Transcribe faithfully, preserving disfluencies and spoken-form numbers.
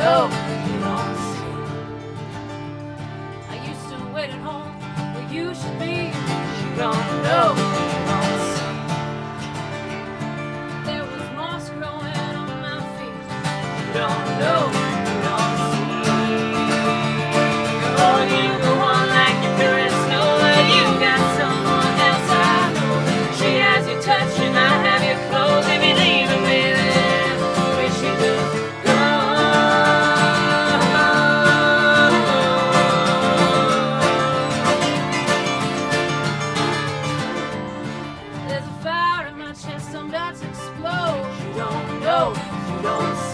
know, you don't see. I used to wait at home where you should be. You don't know, you don't see. There was moss growing on my feet. You don't know, you don't see. Oh, you go on like you feel it snow, and you got someone else I know. She has your touch and I have your clothes. If you leave me there, wish you could go. There's a fire in my chest, I'm about to explode. You don't know, you don't see.